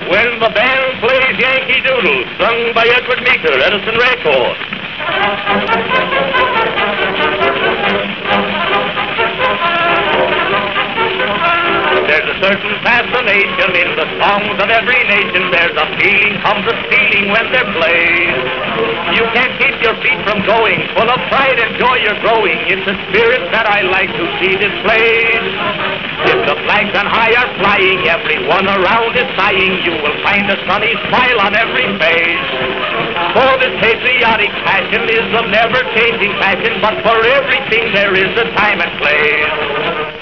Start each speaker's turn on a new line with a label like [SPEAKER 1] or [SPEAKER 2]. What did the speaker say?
[SPEAKER 1] When the band plays Yankee Doodle, sung by Edward Meeker, Edison Records. There's a certain fascination in the songs of every nation. There's a feeling comes a feeling when they're played. You can't keep your feet from going. Full of pride and joy you're growing. It's a spirit that I like to see displayed. If the flags on high are flying, everyone around is sighing. You will find a sunny smile on every face. For this patriotic passion is a never-changing passion, but for everything there is a time and place.